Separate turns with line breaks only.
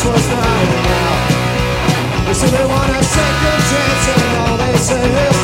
was not enough. They say they want a second chance, and all they say is